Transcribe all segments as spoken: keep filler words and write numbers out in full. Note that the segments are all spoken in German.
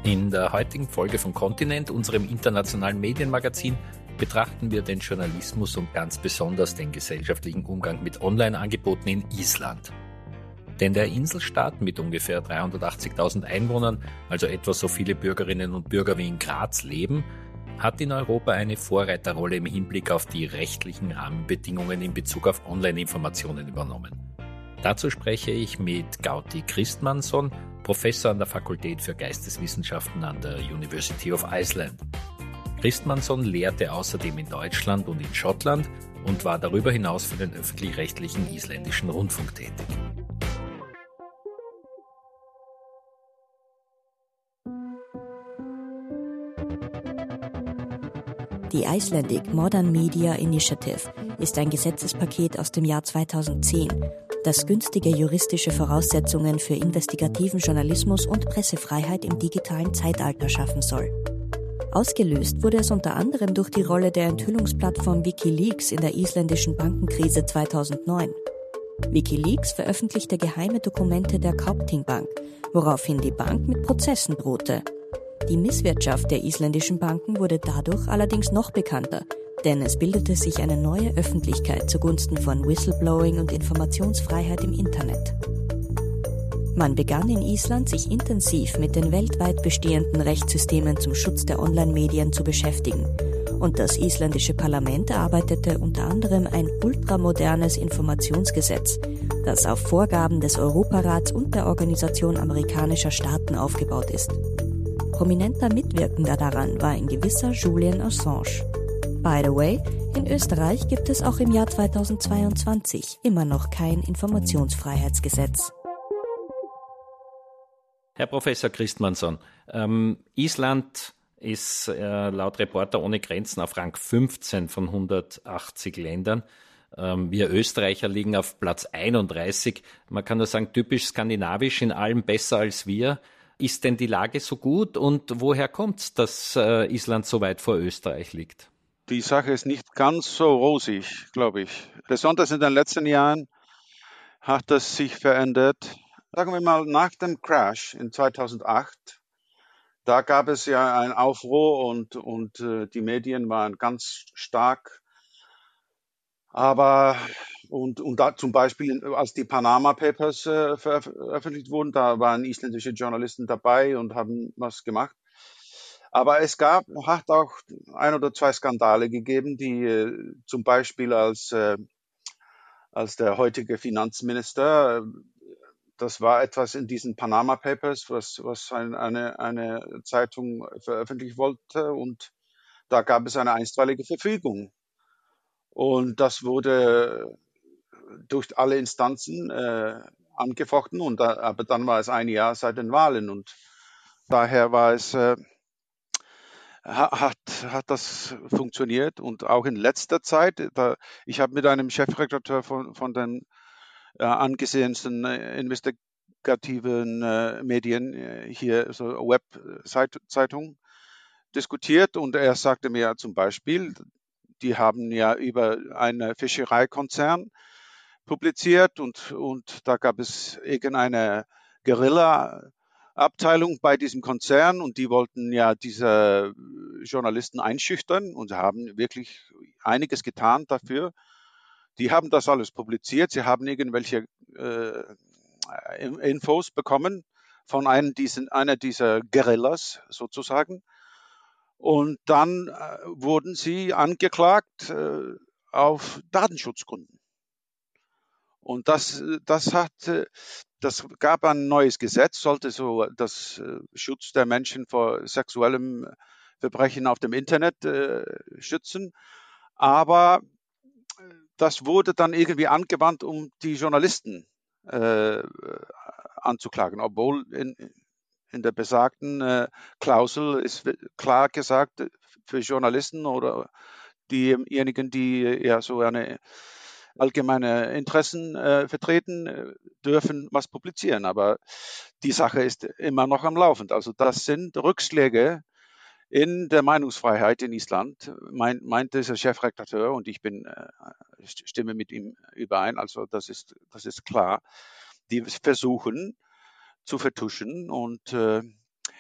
In der heutigen Folge von Kontinent, unserem internationalen Medienmagazin, betrachten wir den Journalismus und ganz besonders den gesellschaftlichen Umgang mit Online-Angeboten in Island. Denn der Inselstaat mit ungefähr dreihundertachtzigtausend Einwohnern, also etwa so viele Bürgerinnen und Bürger wie in Graz leben, hat in Europa eine Vorreiterrolle im Hinblick auf die rechtlichen Rahmenbedingungen in Bezug auf Online-Informationen übernommen. Dazu spreche ich mit Gauti Kristmannsson, Professor an der Fakultät für Geisteswissenschaften an der University of Iceland. Kristmannsson lehrte außerdem in Deutschland und in Schottland und war darüber hinaus für den öffentlich-rechtlichen isländischen Rundfunk tätig. Die Icelandic Modern Media Initiative ist ein Gesetzespaket aus dem Jahr zweitausendzehn, das günstige juristische Voraussetzungen für investigativen Journalismus und Pressefreiheit im digitalen Zeitalter schaffen soll. Ausgelöst wurde es unter anderem durch die Rolle der Enthüllungsplattform WikiLeaks in der isländischen Bankenkrise zweitausendneun. WikiLeaks veröffentlichte geheime Dokumente der Kaupthing Bank, woraufhin die Bank mit Prozessen drohte. Die Misswirtschaft der isländischen Banken wurde dadurch allerdings noch bekannter, denn es bildete sich eine neue Öffentlichkeit zugunsten von Whistleblowing und Informationsfreiheit im Internet. Man begann in Island, sich intensiv mit den weltweit bestehenden Rechtssystemen zum Schutz der Online-Medien zu beschäftigen. Und das isländische Parlament erarbeitete unter anderem ein ultramodernes Informationsgesetz, das auf Vorgaben des Europarats und der Organisation amerikanischer Staaten aufgebaut ist. Prominenter Mitwirkender daran war ein gewisser Julian Assange. By the way, in Österreich gibt es auch im Jahr zweitausendzweiundzwanzig immer noch kein Informationsfreiheitsgesetz. Herr Professor Kristmannsson, ähm, Island ist äh, laut Reporter ohne Grenzen auf Rang fünfzehn von hundertachtzig Ländern. Ähm, wir Österreicher liegen auf Platz einunddreißig. Man kann nur sagen, typisch skandinavisch, in allem besser als wir. Ist denn die Lage so gut und woher kommt es, dass äh, Island so weit vor Österreich liegt? Die Sache ist nicht ganz so rosig, glaube ich. Besonders in den letzten Jahren hat das sich verändert. Sagen wir mal, nach dem Crash in zweitausendacht, da gab es ja einen Aufruhr und, und äh, die Medien waren ganz stark. Aber und, und da zum Beispiel, als die Panama Papers äh, veröffentlicht wurden, da waren isländische Journalisten dabei und haben was gemacht. Aber es gab, hat auch ein oder zwei Skandale gegeben, die äh, zum Beispiel als, äh, als der heutige Finanzminister, das war etwas in diesen Panama Papers, was, was ein, eine, eine Zeitung veröffentlichen wollte, und da gab es eine einstweilige Verfügung. Und das wurde durch alle Instanzen äh, angefochten, und da, aber dann war es ein Jahr seit den Wahlen, und daher war es, äh, hat, hat das funktioniert. Und auch in letzter Zeit, da, ich habe mit einem Chefredakteur von, von den äh, angesehensten äh, investigativen äh, Medien äh, hier, so Webzeitung, diskutiert, und er sagte mir zum Beispiel, die haben ja über einen Fischereikonzern publiziert, und, und da gab es irgendeine Guerilla-Abteilung bei diesem Konzern, und die wollten ja diese Journalisten einschüchtern und haben wirklich einiges getan dafür. Die haben das alles publiziert, sie haben irgendwelche äh, Infos bekommen von einem diesen, einer dieser Guerillas sozusagen. Und dann äh, wurden sie angeklagt äh, auf Datenschutzgründen. Und das, das hat, das gab ein neues Gesetz, sollte so das äh, Schutz der Menschen vor sexuellem Verbrechen auf dem Internet äh, schützen. Aber das wurde dann irgendwie angewandt, um die Journalisten äh, anzuklagen, obwohl in, in der besagten äh, Klausel ist klar gesagt, für Journalisten oder diejenigen, die ja so eine allgemeine Interessen äh, vertreten, äh, dürfen was publizieren. Aber die Sache ist immer noch am Laufen. Also das sind Rückschläge in der Meinungsfreiheit in Island, mein, meint dieser Chefredakteur, und ich bin äh, stimme mit ihm überein. Also das ist das ist klar. Die versuchen zu vertuschen, und äh,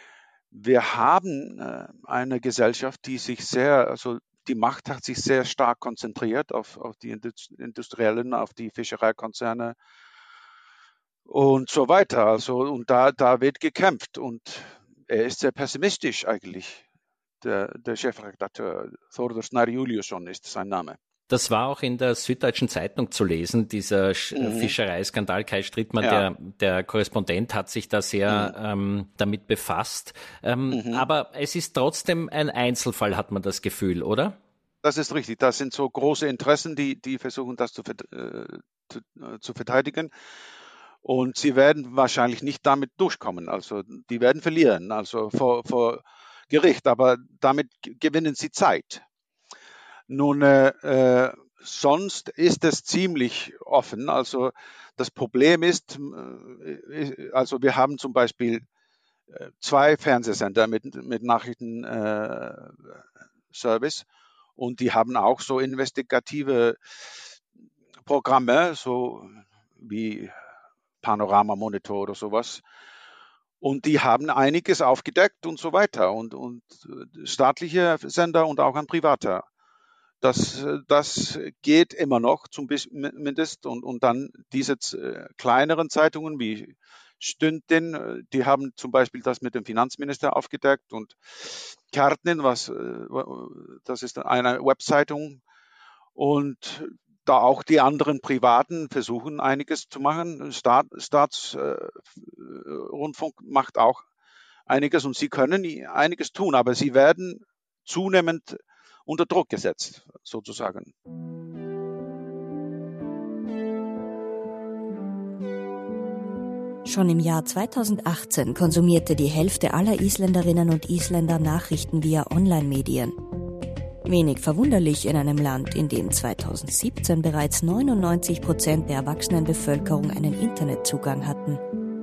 wir haben äh, eine Gesellschaft, die sich sehr, also die Macht hat sich sehr stark konzentriert auf, auf die Industriellen, auf die Fischereikonzerne und so weiter. Also, und da, da wird gekämpft und er ist sehr pessimistisch eigentlich. Der, der Chefredakteur Þórður Snær Júlíusson ist sein Name. Das war auch in der Süddeutschen Zeitung zu lesen, dieser mhm. Fischereiskandal. Kai Strittmann, ja. der, der Korrespondent, hat sich da sehr mhm. ähm, damit befasst. Ähm, mhm. Aber es ist trotzdem ein Einzelfall, hat man das Gefühl, oder? Das ist richtig. Das sind so große Interessen, die, die versuchen, das zu, äh, zu, äh, zu verteidigen. Und sie werden wahrscheinlich nicht damit durchkommen. Also die werden verlieren, also vor, vor Gericht. Aber damit gewinnen sie Zeit. Nun, äh, sonst ist es ziemlich offen. Also das Problem ist, äh, also wir haben zum Beispiel äh, zwei Fernsehsender mit, mit Nachrichtenservice äh, und die haben auch so investigative Programme, so wie Panorama Monitor oder sowas. Und die haben einiges aufgedeckt und so weiter. Und, und staatliche Sender und auch ein privater. Das, das geht immer noch zumindest. Und, und dann diese kleineren Zeitungen wie Stündin, die haben zum Beispiel das mit dem Finanzminister aufgedeckt. Und Kärtnin, was, das ist eine Webzeitung. Und da auch die anderen Privaten versuchen, einiges zu machen. Staat, Staatsrundfunk äh, macht auch einiges und sie können einiges tun, aber sie werden zunehmend unter Druck gesetzt, sozusagen. Schon im Jahr zweitausendachtzehn konsumierte die Hälfte aller Isländerinnen und Isländer Nachrichten via Online-Medien. Wenig verwunderlich in einem Land, in dem zweitausendsiebzehn bereits neunundneunzig Prozent der erwachsenen Bevölkerung einen Internetzugang hatten.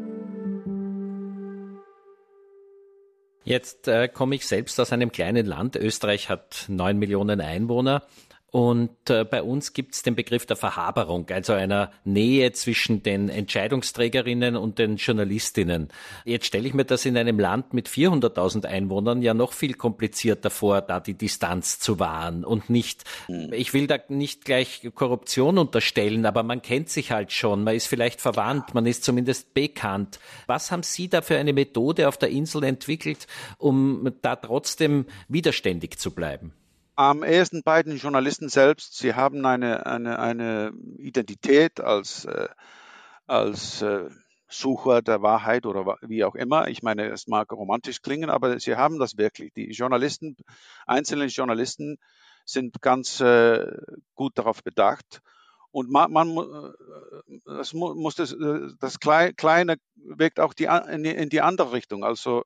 Jetzt äh, komme ich selbst aus einem kleinen Land. Österreich hat neun Millionen Einwohner. Und äh, bei uns gibt es den Begriff der Verhaberung, also einer Nähe zwischen den Entscheidungsträgerinnen und den Journalistinnen. Jetzt stelle ich mir das in einem Land mit vierhunderttausend Einwohnern ja noch viel komplizierter vor, da die Distanz zu wahren und nicht, ich will da nicht gleich Korruption unterstellen, aber man kennt sich halt schon, man ist vielleicht verwandt, man ist zumindest bekannt. Was haben Sie da für eine Methode auf der Insel entwickelt, um da trotzdem widerständig zu bleiben? Am ehesten bei den Journalisten selbst. Sie haben eine, eine, eine Identität als, äh, als äh, Sucher der Wahrheit oder wie auch immer. Ich meine, es mag romantisch klingen, aber sie haben das wirklich. Die Journalisten, einzelne Journalisten sind ganz äh, gut darauf bedacht. Und man, man das muss das, das Kleine wirkt auch die, in, die, in die andere Richtung. Also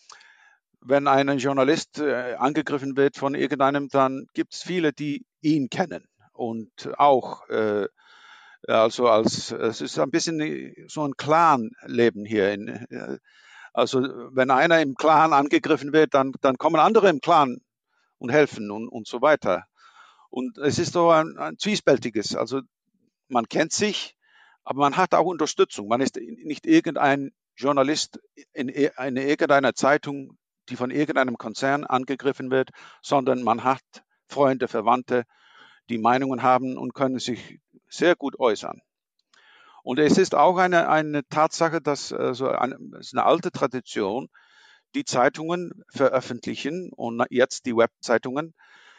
wenn ein Journalist äh, angegriffen wird von irgendeinem, dann gibt es viele, die ihn kennen und auch, äh, also als, es ist ein bisschen so ein Clan-Leben hier. In, äh, also wenn einer im Clan angegriffen wird, dann, dann kommen andere im Clan und helfen und, und so weiter. Und es ist so ein, ein zwiespältiges, also man kennt sich, aber man hat auch Unterstützung. Man ist nicht irgendein Journalist in, in irgendeiner Zeitung, die von irgendeinem Konzern angegriffen wird, sondern man hat Freunde, Verwandte, die Meinungen haben und können sich sehr gut äußern. Und es ist auch eine, eine Tatsache, dass also eine, es ist eine alte Tradition, die Zeitungen veröffentlichen und jetzt die Webzeitungen,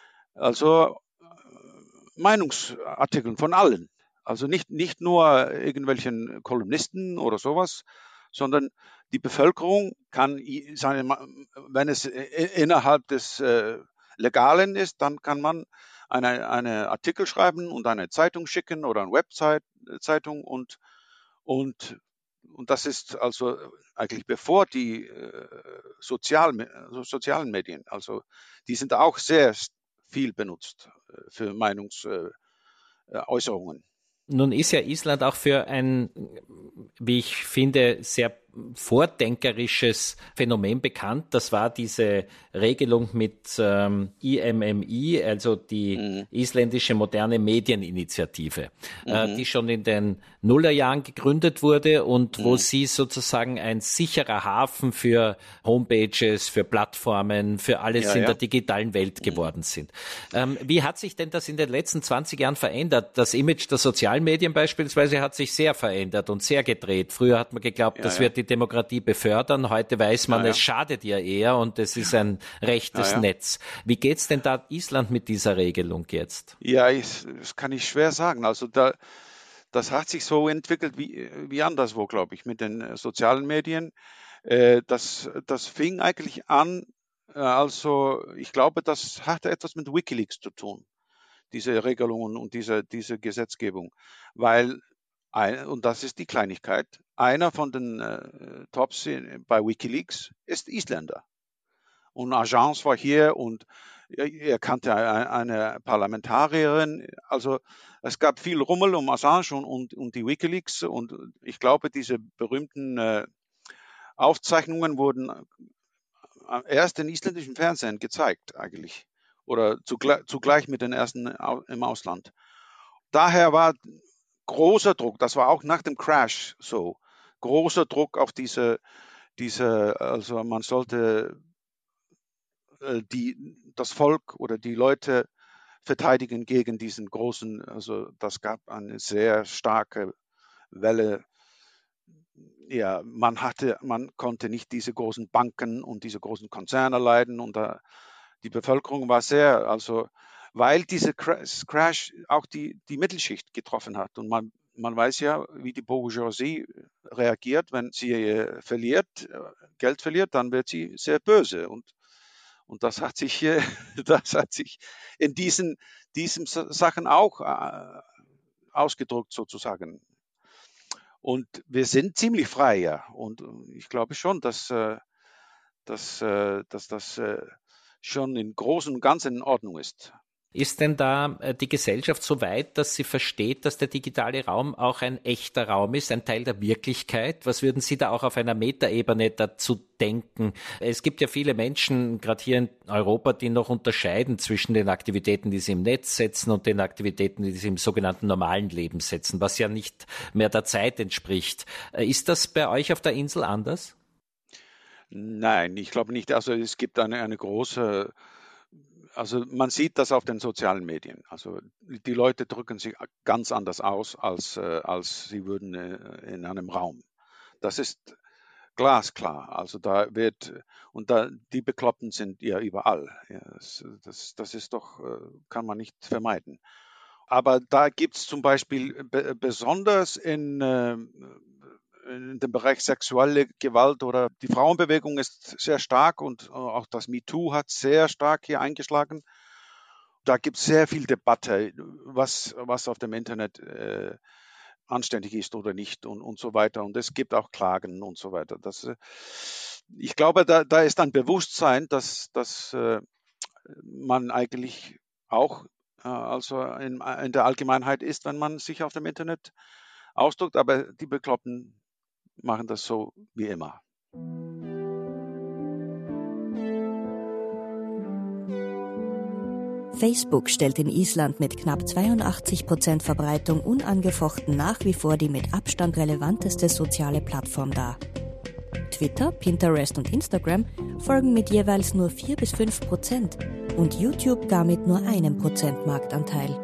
also Meinungsartikel von allen. Also nicht, nicht nur irgendwelchen Kolumnisten oder sowas, sondern die Bevölkerung kann seine, wenn es innerhalb des äh, Legalen ist, dann kann man eine, eine Artikel schreiben und eine Zeitung schicken oder eine Webzeitung und, und, und das ist also eigentlich bevor die äh, sozialen, sozialen Medien, also die sind auch sehr viel benutzt für Meinungsäußerungen. Nun ist ja Island auch für ein, wie ich finde, sehr vordenkerisches Phänomen bekannt. Das war diese Regelung mit ähm, I M M I, also die mhm. isländische moderne Medieninitiative, mhm. äh, die schon in den Nullerjahren gegründet wurde und mhm. wo sie sozusagen ein sicherer Hafen für Homepages, für Plattformen, für alles ja, in ja. der digitalen Welt mhm. geworden sind. Ähm, wie hat sich denn das in den letzten zwanzig Jahren verändert? Das Image der sozialen Medien beispielsweise hat sich sehr verändert und sehr gedreht. Früher hat man geglaubt, ja, das ja. wird die Demokratie befördern. Heute weiß man, ja, ja. es schadet ihr eher und es ist ein rechtes ja, ja. Netz. Wie geht's denn da Island mit dieser Regelung jetzt? Ja, ich, das kann ich schwer sagen. Also da, das hat sich so entwickelt wie, wie anderswo, glaube ich, mit den sozialen Medien. Äh, das, das fing eigentlich an, äh, also ich glaube, das hatte etwas mit WikiLeaks zu tun, diese Regelungen und diese, diese Gesetzgebung, weil ein, und das ist die Kleinigkeit, einer von den äh, Tops bei WikiLeaks ist Isländer. Und Assange war hier und er, er kannte eine Parlamentarierin. Also es gab viel Rummel um Assange und, und, und die WikiLeaks. Und ich glaube, diese berühmten äh, Aufzeichnungen wurden erst im isländischen Fernsehen gezeigt eigentlich. Oder zugleich, zugleich mit den ersten im Ausland. Daher war großer Druck, das war auch nach dem Crash so, großer Druck auf diese, diese also man sollte äh, die, das Volk oder die Leute verteidigen gegen diesen großen, also das gab eine sehr starke Welle. Ja, man hatte, man konnte nicht diese großen Banken und diese großen Konzerne leiden und da, die Bevölkerung war sehr, also weil dieser Crash auch die, die Mittelschicht getroffen hat. Und man, man weiß ja, wie die Bourgeoisie reagiert, wenn sie äh, verliert, äh, Geld verliert, dann wird sie sehr böse. Und, und das hat sich, äh, das hat sich in diesen, diesen Sachen auch äh, ausgedrückt sozusagen. Und wir sind ziemlich frei, ja. Und ich glaube schon, dass, äh, dass, äh, dass das äh, schon im Großen und Ganzen in Ordnung ist. Ist denn da die Gesellschaft so weit, dass sie versteht, dass der digitale Raum auch ein echter Raum ist, ein Teil der Wirklichkeit? Was würden Sie da auch auf einer Metaebene dazu denken? Es gibt ja viele Menschen, gerade hier in Europa, die noch unterscheiden zwischen den Aktivitäten, die sie im Netz setzen und den Aktivitäten, die sie im sogenannten normalen Leben setzen, was ja nicht mehr der Zeit entspricht. Ist das bei euch auf der Insel anders? Nein, ich glaube nicht. Also es gibt eine, eine große Also man sieht das auf den sozialen Medien. Also die Leute drücken sich ganz anders aus, als, äh, als sie würden äh, in einem Raum. Das ist glasklar. Also da wird, und da, die Bekloppten sind ja überall. Ja, das, das, das ist doch, äh, kann man nicht vermeiden. Aber da gibt es zum Beispiel be- besonders in, äh, in dem Bereich sexuelle Gewalt oder die Frauenbewegung ist sehr stark und auch das MeToo hat sehr stark hier eingeschlagen. Da gibt es sehr viel Debatte, was, was auf dem Internet äh, anständig ist oder nicht und, und so weiter. Und es gibt auch Klagen und so weiter. Das, äh, ich glaube, da, da ist ein Bewusstsein, dass, dass äh, man eigentlich auch äh, also in, in der Allgemeinheit ist, wenn man sich auf dem Internet ausdrückt. Aber die Bekloppten machen das so wie immer. Facebook stellt in Island mit knapp zweiundachtzig Prozent Verbreitung unangefochten nach wie vor die mit Abstand relevanteste soziale Plattform dar. Twitter, Pinterest und Instagram folgen mit jeweils nur vier bis fünf Prozent und YouTube gar mit nur einem Prozent Marktanteil.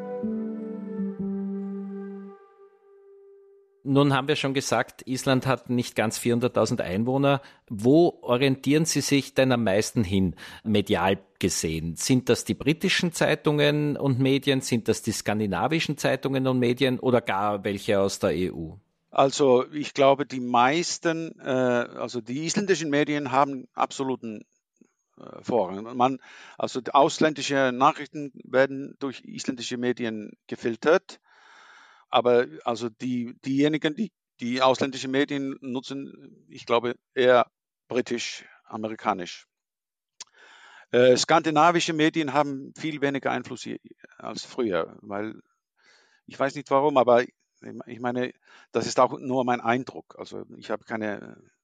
Nun haben wir schon gesagt, Island hat nicht ganz vierhunderttausend Einwohner. Wo orientieren Sie sich denn am meisten hin, medial gesehen? Sind das die britischen Zeitungen und Medien? Sind das die skandinavischen Zeitungen und Medien oder gar welche aus der E U? Also ich glaube, die meisten, äh, also die isländischen Medien haben absoluten äh, Vorrang. Man, also ausländische Nachrichten werden durch isländische Medien gefiltert. Aber also die, diejenigen, die die ausländische Medien nutzen, ich glaube eher britisch, amerikanisch. Äh, skandinavische Medien haben viel weniger Einfluss hier als früher, weil ich weiß nicht warum, aber ich meine, das ist auch nur mein Eindruck. Also ich habe keine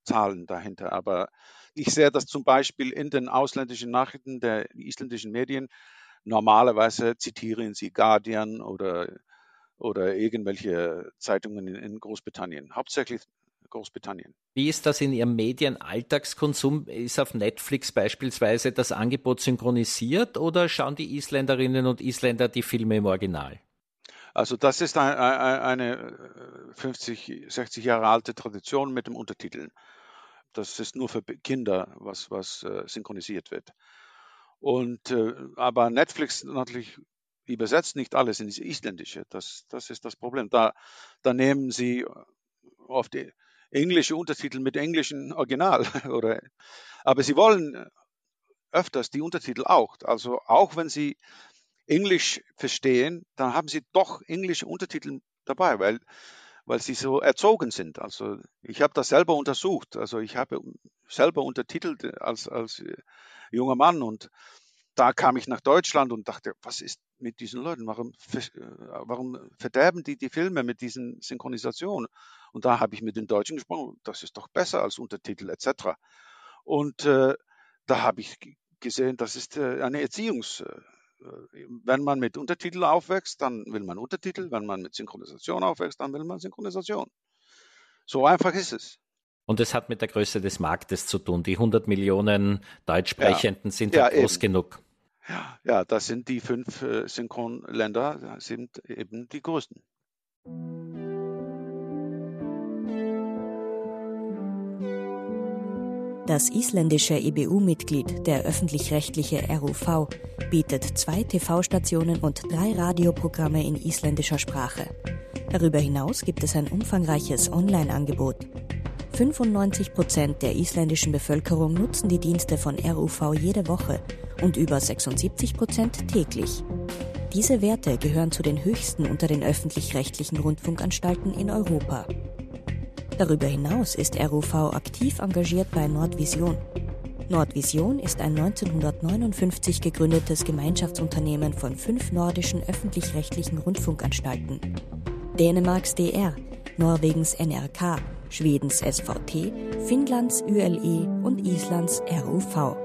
Zahlen dahinter. Aber ich sehe das zum Beispiel in den ausländischen Nachrichten der isländischen Medien. Normalerweise zitieren sie Guardian oder, oder irgendwelche Zeitungen in, in Großbritannien, hauptsächlich Großbritannien. Wie ist das in Ihrem Medienalltagskonsum? Ist auf Netflix beispielsweise das Angebot synchronisiert oder schauen die Isländerinnen und Isländer die Filme im Original? Also das ist ein, ein, eine fünfzig, sechzig Jahre alte Tradition mit dem Untertiteln. Das ist nur für Kinder, was, was äh, synchronisiert wird. Und, äh, aber Netflix natürlich übersetzt nicht alles ins Isländische. Das, das ist das Problem. Da, da nehmen sie oft die englische Untertitel mit englischem Original. Oder, aber sie wollen öfters die Untertitel auch. Also auch wenn sie Englisch verstehen, dann haben sie doch englische Untertitel dabei, weil, weil sie so erzogen sind. Also ich habe das selber untersucht. Also ich habe selber untertitelt als, als junger Mann und da kam ich nach Deutschland und dachte, was ist mit diesen Leuten? Warum, warum verderben die die Filme mit diesen Synchronisationen? Und da habe ich mit den Deutschen gesprochen, das ist doch besser als Untertitel et cetera. Und äh, da habe ich gesehen, das ist äh, eine Erziehungs... Äh, wenn man mit Untertitel aufwächst, dann will man Untertitel. Wenn man mit Synchronisation aufwächst, dann will man Synchronisation. So einfach ist es. Und es hat mit der Größe des Marktes zu tun. Die hundert Millionen Deutschsprechenden ja. sind ja, halt groß eben. genug. Ja, ja, das sind die fünf äh, Synchronländer, sind eben die größten. Das isländische E B U-Mitglied, der öffentlich-rechtliche R U V, bietet zwei T V-Stationen und drei Radioprogramme in isländischer Sprache. Darüber hinaus gibt es ein umfangreiches Online-Angebot. fünfundneunzig Prozent der isländischen Bevölkerung nutzen die Dienste von R U V jede Woche und über sechsundsiebzig Prozent täglich. Diese Werte gehören zu den höchsten unter den öffentlich-rechtlichen Rundfunkanstalten in Europa. Darüber hinaus ist R U V aktiv engagiert bei Nordvision. Nordvision ist ein neunzehnhundertneunundfünfzig gegründetes Gemeinschaftsunternehmen von fünf nordischen öffentlich-rechtlichen Rundfunkanstalten. Dänemarks D R, Norwegens N R K, Schwedens S V T, Finnlands Ü L E und Islands R U V.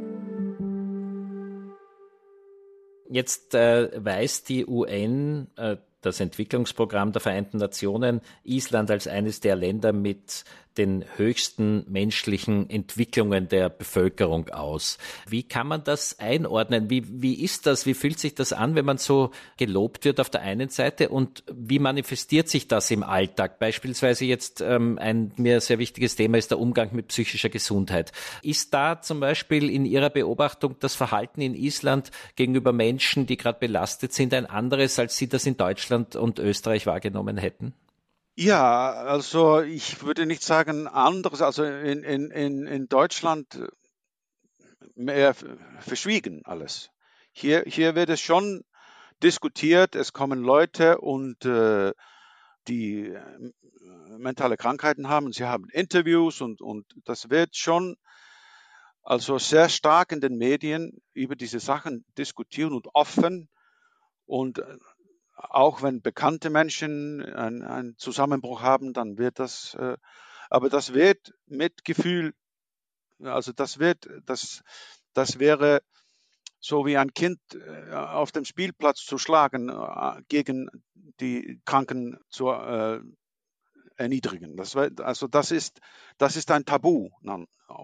Jetzt äh, weist die U N, äh, das Entwicklungsprogramm der Vereinten Nationen, Island als eines der Länder mit den höchsten menschlichen Entwicklungen der Bevölkerung aus. Wie kann man das einordnen? Wie, wie ist das? Wie fühlt sich das an, wenn man so gelobt wird auf der einen Seite? Und wie manifestiert sich das im Alltag? Beispielsweise jetzt ähm, ein mir sehr wichtiges Thema ist der Umgang mit psychischer Gesundheit. Ist da zum Beispiel in Ihrer Beobachtung das Verhalten in Island gegenüber Menschen, die gerade belastet sind, ein anderes, als Sie das in Deutschland und Österreich wahrgenommen hätten? Ja, also ich würde nicht sagen anderes, also in, in, in, in Deutschland mehr verschwiegen alles. Hier, hier wird es schon diskutiert, es kommen Leute und äh, die äh, mentale Krankheiten haben, sie haben Interviews und, und das wird schon also sehr stark in den Medien über diese Sachen diskutieren und offen und auch wenn bekannte Menschen einen, einen Zusammenbruch haben, dann wird das, äh, aber das wird mit Gefühl, also das wird, das, das wäre so wie ein Kind äh, auf dem Spielplatz zu schlagen, äh, gegen die Kranken zu äh, erniedrigen. Das, also das ist, das ist ein Tabu, dann,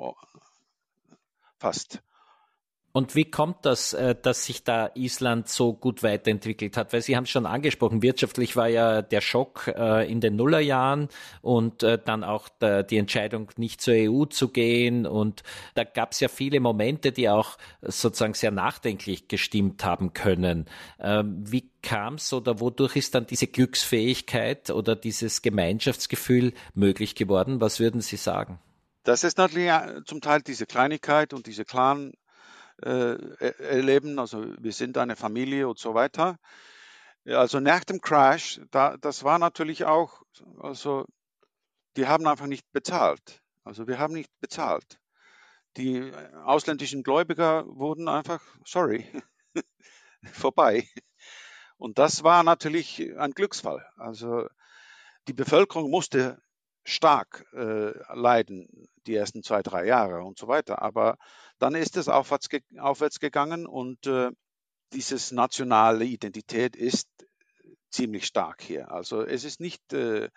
fast. Und wie kommt das, dass sich da Island so gut weiterentwickelt hat? Weil Sie haben es schon angesprochen, wirtschaftlich war ja der Schock in den Nullerjahren und dann auch die Entscheidung, nicht zur E U zu gehen. Und da gab es ja viele Momente, die auch sozusagen sehr nachdenklich gestimmt haben können. Wie kam es oder wodurch ist dann diese Glücksfähigkeit oder dieses Gemeinschaftsgefühl möglich geworden? Was würden Sie sagen? Das ist natürlich zum Teil diese Kleinigkeit und diese Clan erleben, also wir sind eine Familie und so weiter. Also nach dem Crash, da, das war natürlich auch, also die haben einfach nicht bezahlt. Also wir haben nicht bezahlt. Die ausländischen Gläubiger wurden einfach, sorry, vorbei. Und das war natürlich ein Glücksfall. Also die Bevölkerung musste stark äh, leiden, die ersten zwei, drei Jahre und so weiter. Aber dann ist es aufwärts, ge aufwärts gegangen und äh, dieses nationale Identität ist ziemlich stark hier. Also es ist nicht, äh,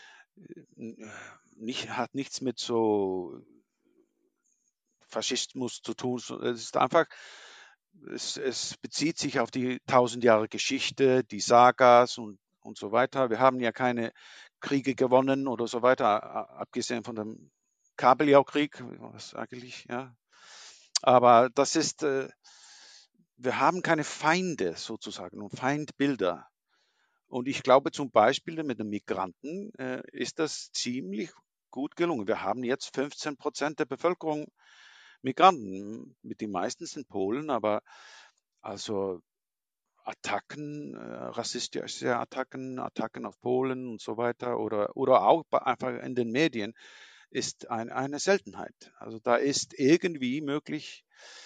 nicht hat nichts mit so Faschismus zu tun. Es ist einfach, es, es bezieht sich auf die tausend Jahre Geschichte, die Sagas und, und so weiter. Wir haben ja keine Kriege gewonnen oder so weiter, abgesehen von dem Kabeljau-Krieg, was eigentlich, ja. Aber das ist, äh, wir haben keine Feinde sozusagen und Feindbilder. Und ich glaube zum Beispiel mit den Migranten äh, ist das ziemlich gut gelungen. Wir haben jetzt fünfzehn Prozent der Bevölkerung Migranten. Mit den meisten sind Polen, aber also Attacken, äh, rassistische Attacken, Attacken auf Polen und so weiter oder, oder auch einfach in den Medien ist ein, eine Seltenheit. Also da ist irgendwie möglich,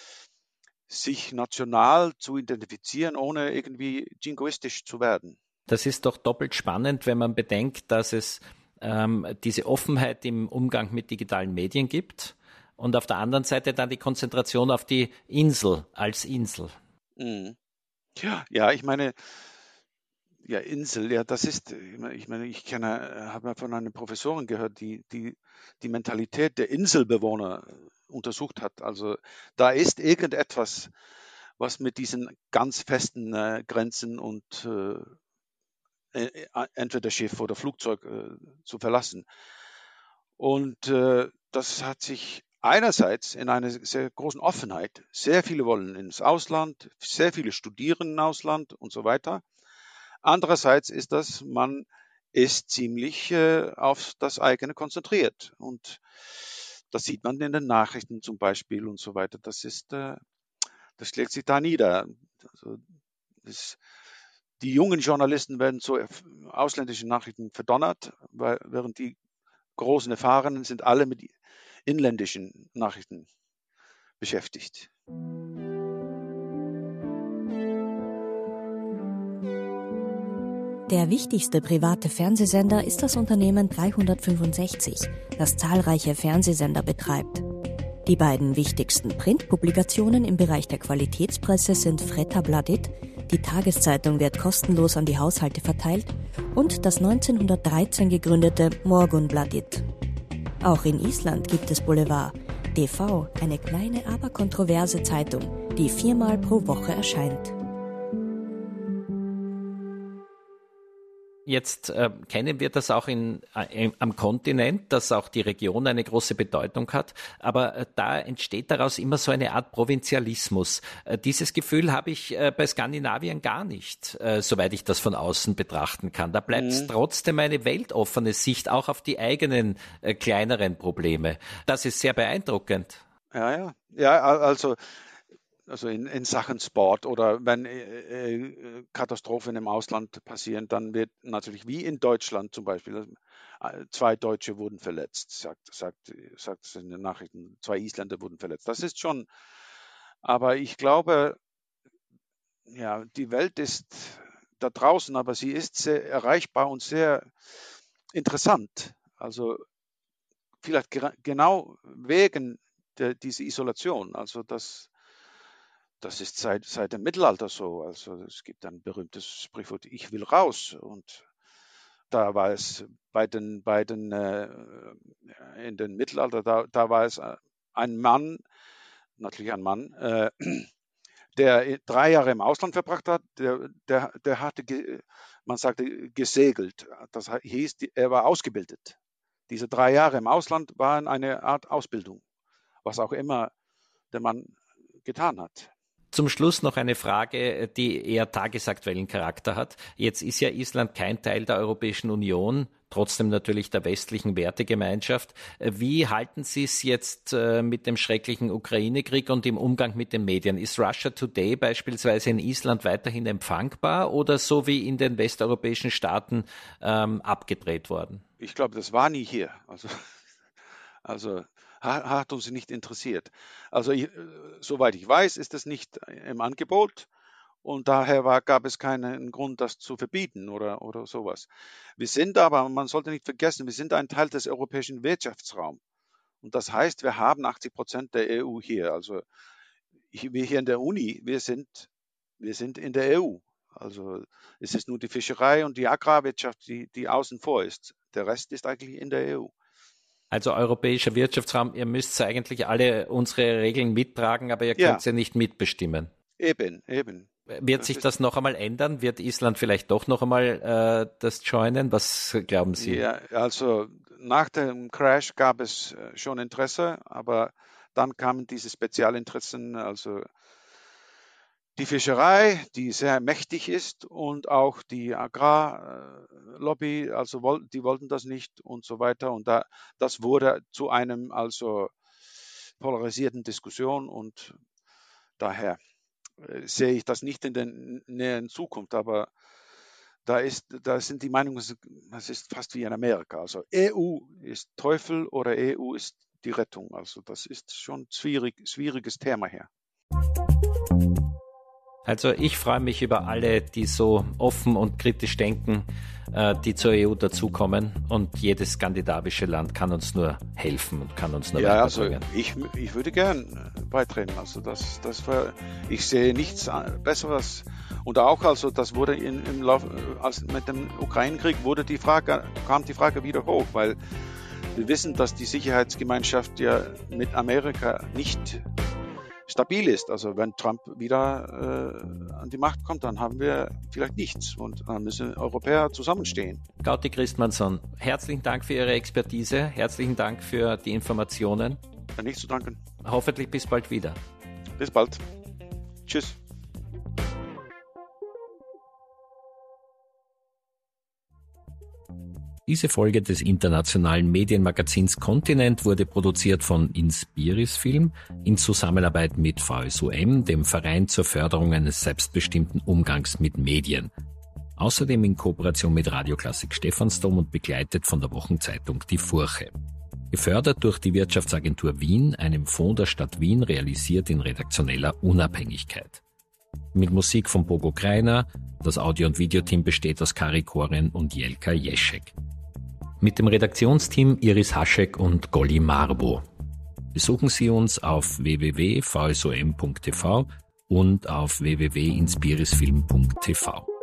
sich national zu identifizieren, ohne irgendwie jingoistisch zu werden. Das ist doch doppelt spannend, wenn man bedenkt, dass es ähm, diese Offenheit im Umgang mit digitalen Medien gibt und auf der anderen Seite dann die Konzentration auf die Insel als Insel. Mhm. Ja, ja, ich meine, ja, Insel, ja, das ist, ich meine, ich kenne, habe mal von einer Professorin gehört, die, die die Mentalität der Inselbewohner untersucht hat. Also da ist irgendetwas, was mit diesen ganz festen äh, Grenzen und äh, entweder Schiff oder Flugzeug äh, zu verlassen. Und äh, das hat sich einerseits in einer sehr großen Offenheit. Sehr viele wollen ins Ausland, sehr viele studieren im Ausland und so weiter. Andererseits ist das, man ist ziemlich äh, auf das eigene konzentriert. Und das sieht man in den Nachrichten zum Beispiel und so weiter. Das ist, äh, das schlägt sich da nieder. Also, das, die jungen Journalisten werden zu ausländischen Nachrichten verdonnert, weil, während die großen Erfahrenen sind alle mit inländischen Nachrichten beschäftigt. Der wichtigste private Fernsehsender ist das Unternehmen dreihundertfünfundsechzig, das zahlreiche Fernsehsender betreibt. Die beiden wichtigsten Printpublikationen im Bereich der Qualitätspresse sind Fréttabladet, die Tageszeitung wird kostenlos an die Haushalte verteilt, und das neunzehnhundertdreizehn gegründete Morgunbladet. Auch in Island gibt es Boulevard, D V, eine kleine, aber kontroverse Zeitung, die viermal pro Woche erscheint. Jetzt äh, kennen wir das auch in, äh, am Kontinent, dass auch die Region eine große Bedeutung hat, aber äh, da entsteht daraus immer so eine Art Provinzialismus. Äh, dieses Gefühl habe ich äh, bei Skandinavien gar nicht, äh, soweit ich das von außen betrachten kann. Da bleibt es mhm. trotzdem eine weltoffene Sicht, auch auf die eigenen äh, kleineren Probleme. Das ist sehr beeindruckend. Ja, ja, ja, also Also in, in Sachen Sport oder wenn äh, äh, Katastrophen im Ausland passieren, dann wird natürlich wie in Deutschland zum Beispiel, äh, zwei Deutsche wurden verletzt, sagt, sagt, sagt es in den Nachrichten, zwei Isländer wurden verletzt. Das ist schon, aber ich glaube, ja, die Welt ist da draußen, aber sie ist sehr erreichbar und sehr interessant. Also vielleicht genau wegen der, dieser Isolation, also das Das ist seit, seit dem Mittelalter so. Also es gibt ein berühmtes Sprichwort, ich will raus. Und da war es bei den, bei den äh, in den Mittelalter, da, da war es ein Mann, natürlich ein Mann, äh, der drei Jahre im Ausland verbracht hat, der, der, der hatte, man sagte, gesegelt. Das hieß, er war ausgebildet. Diese drei Jahre im Ausland waren eine Art Ausbildung, was auch immer der Mann getan hat. Zum Schluss noch eine Frage, die eher tagesaktuellen Charakter hat. Jetzt ist ja Island kein Teil der Europäischen Union, trotzdem natürlich der westlichen Wertegemeinschaft. Wie halten Sie es jetzt mit dem schrecklichen Ukraine-Krieg und im Umgang mit den Medien? Ist Russia Today beispielsweise in Island weiterhin empfangbar oder so wie in den westeuropäischen Staaten ähm, abgedreht worden? Ich glaube, das war nie hier. Also, also hat uns nicht interessiert. Also ich, soweit ich weiß, ist das nicht im Angebot Und daher war, gab es keinen Grund, das zu verbieten oder, oder sowas. Wir sind aber, man sollte nicht vergessen, wir sind ein Teil des europäischen Wirtschaftsraums. Und das heißt, wir haben achtzig Prozent der E U hier. Also wir hier in der Uni, wir sind, wir sind in der E U. Also es ist nur die Fischerei und die Agrarwirtschaft, die, die außen vor ist. Der Rest ist eigentlich in der E U. Also europäischer Wirtschaftsraum, ihr müsst eigentlich alle unsere Regeln mittragen, aber ihr Ja. könnt sie nicht mitbestimmen. Eben, eben. Wird Das sich ist- das noch einmal ändern? Wird Island vielleicht doch noch einmal äh, das joinen? Was glauben Sie? Ja, also nach dem Crash gab es äh, schon Interesse, aber dann kamen diese Spezialinteressen, also die Fischerei, die sehr mächtig ist, und auch die Agrarlobby, also woll- die wollten das nicht und so weiter. Und da, das wurde zu einem also polarisierten Diskussion, und daher äh, sehe ich das nicht in der näheren Zukunft, aber da ist, da sind die Meinungen, es ist fast wie in Amerika. Also E U ist Teufel oder E U ist die Rettung. Also das ist schon ein schwierig, schwieriges Thema hier. Also ich freue mich über alle, die so offen und kritisch denken, äh, die zur E U dazukommen, und jedes skandinavische Land kann uns nur helfen und kann uns nur Ja, also weiterbringen. ich, ich würde gern beitreten. Also das, das war, ich sehe nichts Besseres. Und auch also, das wurde in, im Lauf, als mit dem Ukraine-Krieg wurde die Frage, kam die Frage wieder hoch, weil wir wissen, dass die Sicherheitsgemeinschaft ja mit Amerika nicht stabil ist. Also wenn Trump wieder äh, an die Macht kommt, dann haben wir vielleicht nichts, und dann müssen Europäer zusammenstehen. Gauti Christmannsson, herzlichen Dank für Ihre Expertise, herzlichen Dank für die Informationen. Ja, nichts zu danken. Hoffentlich bis bald wieder. Bis bald. Tschüss. Diese Folge des internationalen Medienmagazins Kontinent wurde produziert von Inspiris Film in Zusammenarbeit mit V S U M, dem Verein zur Förderung eines selbstbestimmten Umgangs mit Medien. Außerdem in Kooperation mit Radioklassik Stephansdom und begleitet von der Wochenzeitung Die Furche. Gefördert durch die Wirtschaftsagentur Wien, einem Fonds der Stadt Wien, realisiert in redaktioneller Unabhängigkeit. Mit Musik von Bogo Greiner, das Audio- und Videoteam besteht aus Kari Koren und Jelka Jeschek. Mit dem Redaktionsteam Iris Haschek und Golly Marbo. Besuchen Sie uns auf w w w punkt v s o m punkt t v und auf w w w punkt inspirisfilm punkt t v.